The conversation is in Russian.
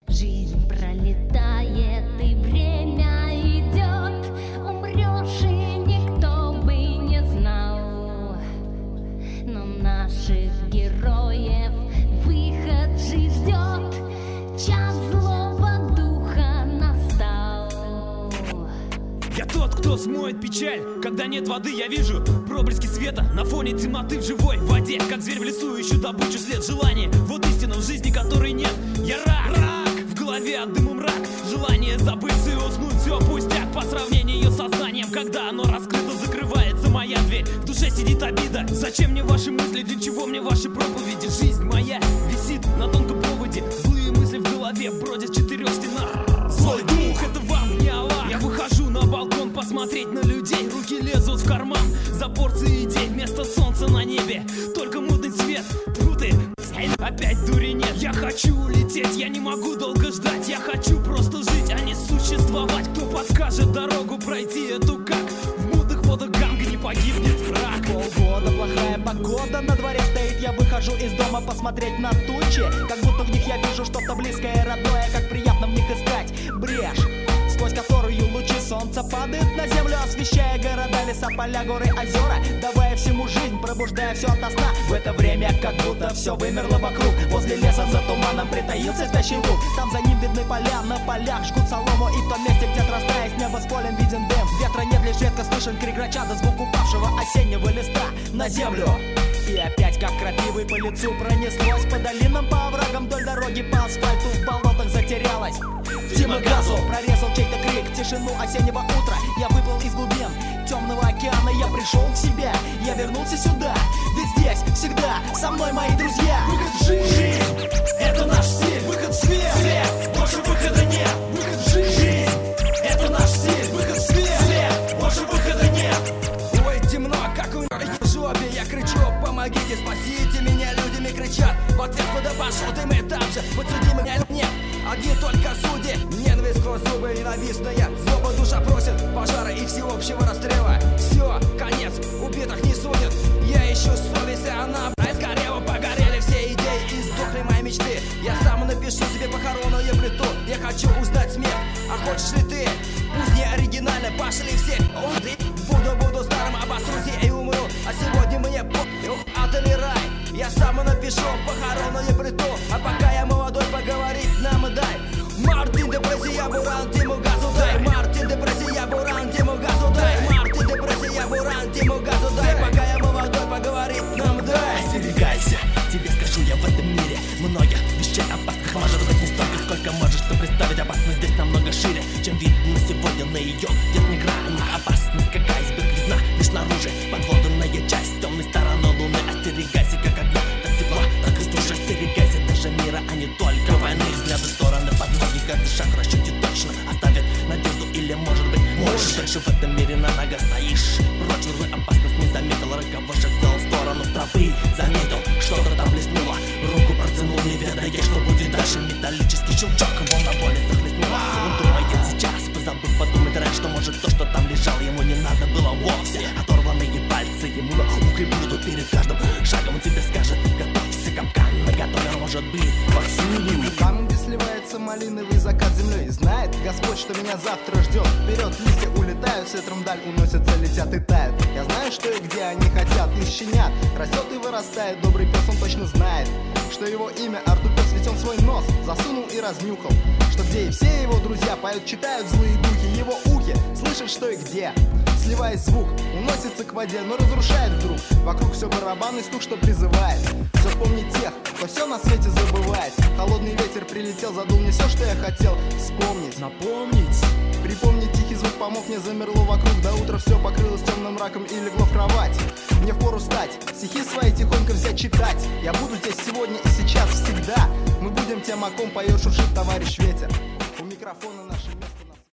Жизнь пролетает, и время идет. Умрешь, и никто бы не знал. Но наших героев выход же ждет. Час злого духа настал. Я тот, кто смоет печаль. Когда нет воды, я вижу проблески света на фоне темноты в живой воде. Как зверь в лесу ищу добычу, след желания. Вот истина в жизни, которой нет. Я рак, в голове от дыма мрак. Желание забыться и уснуть, все пустяк по сравнению со знанием. Когда оно раскрыто, закрывается моя дверь. В душе сидит обида. Зачем мне ваши мысли, для чего мне ваши проповеди? Жизнь моя висит на тонком проводе. Злые мысли в голове бродят в четырех стенах. Злой дух, это вам не Аллах. Я выхожу на балкон посмотреть на людей. Руки лезут в карман за порции идей. Вместо солнца на небе только мутный цвет. Тьфу ты, опять дури нет. Я хочу улететь, я не могу долго ждать. Я хочу просто жить, а не существовать. Кто подскажет дорогу пройти эту, как в мутных водах Ганга не погибнет враг. Полгода плохая погода на дворе стоит. Я выхожу из дома посмотреть на тучи. Как будто в них я вижу что-то близкое и родное. Как приятно в них искать брешь, сквозь которую лучи солнца падают на землю, освещая города, леса, поля, горы, озера, давая всему жизнь, пробуждая все ото сна. В это время как будто все вымерло вокруг. Возле леса за туманом притаился спящий луг. Там за ним видны поля, на полях жгут солому. И в том месте, где срастаясь небо с полем, виден дым. Ветра нет, лишь редко слышен крик грача, да звук упавшего осеннего листа на землю. И опять как крапивой по лицу пронеслось. По долинам, по оврагам, вдоль дороги, по асфальту, в болотах затерялась. Тьма газу прорезал чей-то крик, тишину осеннего утра. Я выплыл из глубин темного океана, я пришел в себя, я вернулся сюда. Ведь здесь всегда со мной мои друзья. Выход в жизнь, это наш стиль. Выход в свет, больше выхода нет. Выход в жизнь, это наш стиль. Выход в свет, больше выхода нет. Ой, темно, как у в жопе, я кричу: помогите, спасите меня, людьми кричат. В ответ: куда пошел ты, мы там же, подсуди меня нет. Одни только судьи, ненависть сквозь зубы ненавистная. Злоба душа просит пожара и всеобщего расстрела. Все, конец, убитых не судят. Я ищу совесть, и она сгорела. Погорели все идеи и сдохли мои мечты. Я сам напишу себе похоронную плиту. Я хочу узнать смерть, а хочешь ли ты? Пусть не оригинально, пошли все. Буду старым, обосрусь и умру. А сегодня мне ад или рай. Я сам напишу похоронную плиту. А пока я молодой, поговорить нам и дай. Мартин, депрессия, буран, тиму газу дай. Мартин, депрессия, буран, тиму газу дай. Мартин, депрессия, буран, тиму газу дай. Пока я молодой, поговорить нам дай. Остерегайся, тебе скажу я, в этом мире много вещей опасных. Может быть не столько, сколько можешь ты представить. Опасность здесь намного шире, чем видно сегодня на ее. Нет ни грани, опасность как айсберг видна лишь снаружи. Подводная часть темной стороны луны. Остерегайся, как огня, так тепла, так и стужа. Остерегайся даже мира, а не только войны. Взгляды в стороны, подноги, каждый шаг расчете точно оставит надежду или может быть можешь. Дальше в этом мире на ногах стоишь. Прочь злую опасность не заметил. Роковой шаг сделал в сторону тропы. Заметил, что-то там блеснуло. Руку протянул, не ведая, что будет дальше. Металлический щелчок, волна боли захлестнула. Он думает сейчас, позабыв подумать раньше, что может то, что там лежало, ему не надо было вовсе. Оторванные пальцы ему на ухо будут перед каждым шагом. Он тебе скажет: готовься, капкан наготове может быть повсюду. Там, где сливается малиновый закат землей, знает Господь, что меня завтра ждет. Вперед листья улетают, с ветром вдаль уносятся, летят и тают. Я знаю, что и где они хотят, и щенят растет и вырастает. Добрый пес, он точно знает, что его имя Артупес, ведь он свой нос засунул и разнюхал. Что где и все его друзья поют, читают злые духи. Его ухи слышат, что и где. Сливаясь звук, уносится к воде, но разрушает вдруг. Вокруг все барабанный стук, что призывает все вспомнить тех, кто все на свете забывает. Холодный ветер прилетел, задул мне все, что я хотел вспомнить, напомнить. Припомнить тихий звук помог мне, замерло вокруг. До утра все покрылось темным мраком и легло в кровать. Мне впору встать, стихи свои тихонько взять читать. Я буду здесь сегодня и сейчас, всегда. Мы будем тем, о ком поет, шуршит товарищ ветер. У микрофона наши